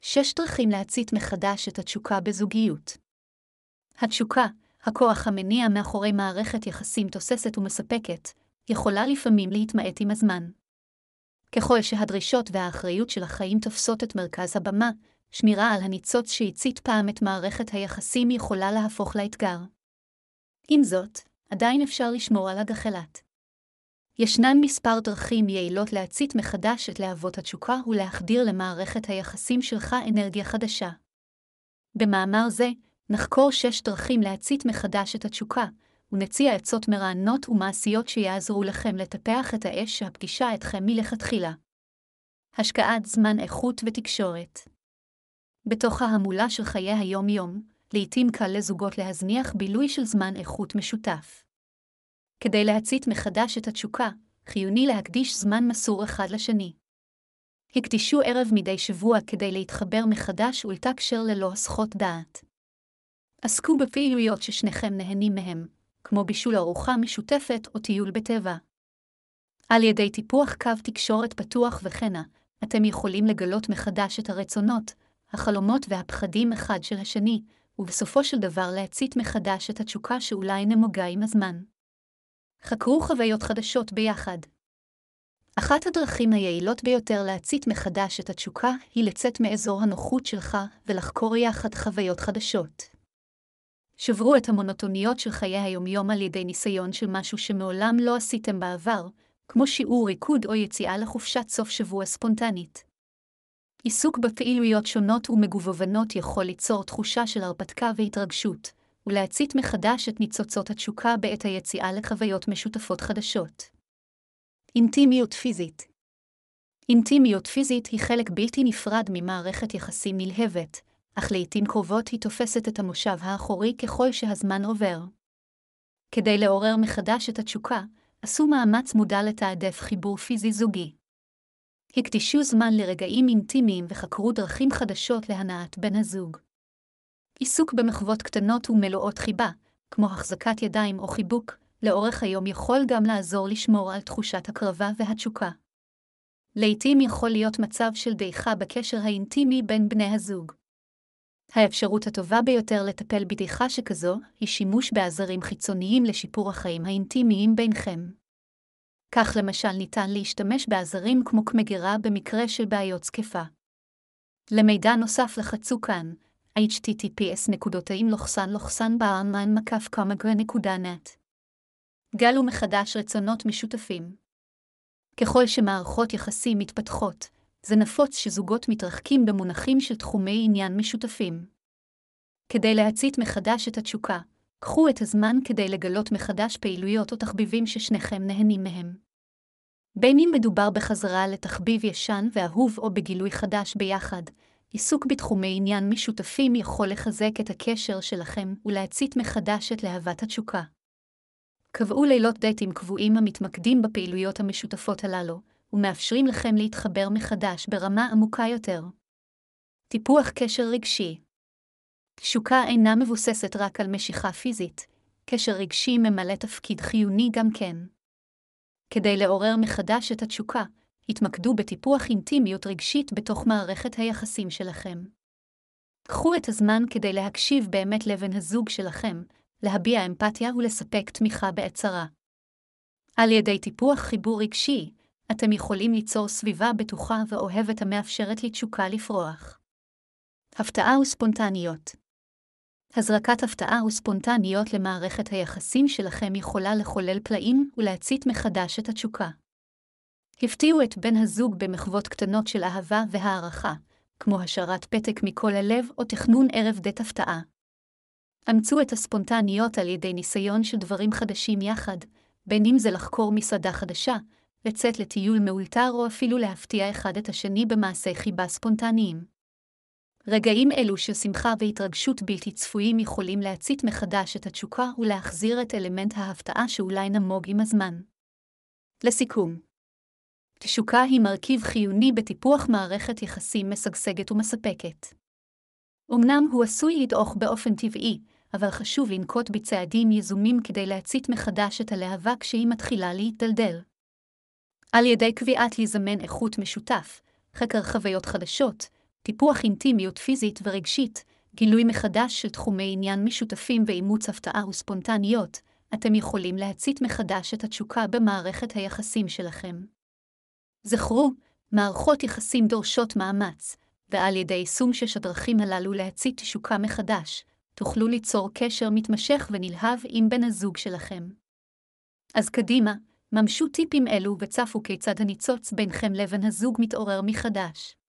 6 דרכים להצית מחדש את התשוקה בזוגיות. התשוקה, הכוח המניע מאחורי מערכת יחסים תוססת ומספקת, יכולה לפעמים להתמעט עם הזמן. ככל שהדרישות והאחריות של החיים תופסות את מרכז הבמה, שמירה על הניצוץ שהצית פעם את מערכת היחסים יכולה להפוך לאתגר. עם זאת, עדיין אפשר לשמור על הגחלת. ישנן מספר דרכים יעילות להצית מחדש את להבות התשוקה ולהחדיר למערכת היחסים שלך אנרגיה חדשה. במאמר זה, נחקור 6 דרכים להצית מחדש את התשוקה, ונציע עצות מרעננות ומעשיות שיעזרו לכם לטפח את האש שהפגישה אתכם מלכתחילה. השקעת זמן איכות ותקשורת. בתוך ההמולה של חיי היום-יום, לעתים קל לזוגות להזניח בילוי של זמן איכות משותף. כדי להצית מחדש את התשוקה, חיוני להקדיש זמן מסור אחד לשני. הקדישו ערב מדי שבוע כדי להתחבר מחדש ולתקשר ללא הסחות דעת. עסקו בפעילויות ששניכם נהנים מהם, כמו בישול ארוחה משותפת או טיול בטבע. על ידי טיפוח קו תקשורת פתוח וכנה, אתם יכולים לגלות מחדש את הרצונות, החלומות והפחדים אחד של השני, ובסופו של דבר להצית מחדש את התשוקה שאולי נמוגה עם הזמן. חקרו חוויות חדשות ביחד. אחת הדרכים היעילות ביותר להצית מחדש את התשוקה היא לצאת מאזור הנוחות שלך ולחקור יחד חוויות חדשות. שברו את המונוטוניות של חיי היומיום על ידי ניסיון של משהו שמעולם לא עשיתם בעבר, כמו שיעור ריקוד או יציאה לחופשת סוף שבוע ספונטנית. עיסוק בפעילויות שונות ומגוונות יכול ליצור תחושה של הרפתקה והתרגשות, ולהצית מחדש את ניצוצות התשוקה בעת היציאה לחוויות משותפות חדשות. אינטימיות פיזית. אינטימיות פיזית היא חלק בלתי נפרד ממערכת יחסים נלהבת, אך לעתים קרובות היא תופסת את המושב האחורי ככל שהזמן עובר. כדי לעורר מחדש את התשוקה, עשו מאמץ מודע לתעדף חיבור פיזי זוגי. הקדישו זמן לרגעים אינטימיים וחקרו דרכים חדשות להנאת בן הזוג. עיסוק במחוות קטנות ומלאות חיבה, כמו החזקת ידיים או חיבוק, לאורך היום יכול גם לעזור לשמור על תחושת הקרבה והתשוקה. לעתים יכול להיות מצב של דעיכה בקשר האינטימי בין בני הזוג. האפשרות הטובה ביותר לטפל בדעיכה שכזו היא שימוש בעזרים חיצוניים לשיפור החיים האינטימיים ביניכם. כך למשל ניתן להשתמש בעזרים כמו מגירה במקרה של בעיות זקיפה. למידע נוסף לחצו כאן https://barman-מקף-comagre.net. גלו מחדש רצונות משותפים. ככל שמערכות יחסים מתפתחות, זה נפוץ שזוגות מתרחקים במונחים של תחומי עניין משותפים. כדי להצית מחדש את התשוקה, קחו את הזמן כדי לגלות מחדש פעילויות או תחביבים ששניכם נהנים מהם. בין אם מדובר בחזרה לתחביב ישן ואהוב או בגילוי חדש ביחד, עיסוק בתחומי עניין משותפים יכול לחזק את הקשר שלכם ולהצית מחדש את להבת התשוקה. קבעו לילות דייטים קבועים המתמקדים בפעילויות המשותפות הללו, ומאפשרים לכם להתחבר מחדש ברמה עמוקה יותר. טיפוח קשר רגשי. תשוקה אינה מבוססת רק על משיכה פיזית, קשר רגשי ממלא תפקיד חיוני גם כן. כדי לעורר מחדש את התשוקה, התמקדו בטיפוח אינטימיות רגשית בתוך מערכת היחסים שלכם. קחו את הזמן כדי להקשיב באמת לבן הזוג שלכם, להביע אמפתיה ולספק תמיכה בעת צרה. על ידי טיפוח חיבור רגשי, אתם יכולים ליצור סביבה בטוחה ואוהבת המאפשרת לתשוקה לפרוח. הפתעה וספונטניות. הזרקת הפתעה וספונטניות למערכת היחסים שלכם יכולה לחולל פלאים ולהצית מחדש את התשוקה. הפתיעו את בן הזוג במחוות קטנות של אהבה והערכה, כמו השארת פתק מכל הלב או תכנון ערב דייט הפתעה. אמצו את הספונטניות על ידי ניסיון של דברים חדשים יחד, בין אם זה לחקור מסעדה חדשה, לצאת לטיול מאולתר או אפילו להפתיע אחד את השני במעשי חיבה ספונטניים. רגעים אלו של שמחה והתרגשות בלתי צפויים יכולים להצית מחדש את התשוקה ולהחזיר את אלמנט ההפתעה שאולי נמוג עם הזמן. לסיכום, תשוקה היא מרכיב חיוני בטיפוח מערכת יחסים משגשגת ומספקת. אמנם הוא עשוי לדעוך באופן טבעי, אבל חשוב לנקוט בצעדים יזומים כדי להצית מחדש את הלהבה כשהיא מתחילה להתדלדל. על ידי קביעת לזמן איכות משותף, חקר חוויות חדשות, טיפוח אינטימיות פיזית ורגשית, גילוי מחדש של תחומי עניין משותפים ואימוץ הפתעה וספונטניות, אתם יכולים להצית מחדש את התשוקה במערכת היחסים שלכם. זכרו, מערכות יחסים דורשות מאמץ, ועל ידי יישום שש הדרכים הללו להצית תשוקה מחדש, תוכלו ליצור קשר מתמשך ונלהב עם בן הזוג שלכם. אז קדימה, ממשו טיפים אלו וצפו כיצד הניצוץ ביניכם לבן הזוג מתעורר מחדש.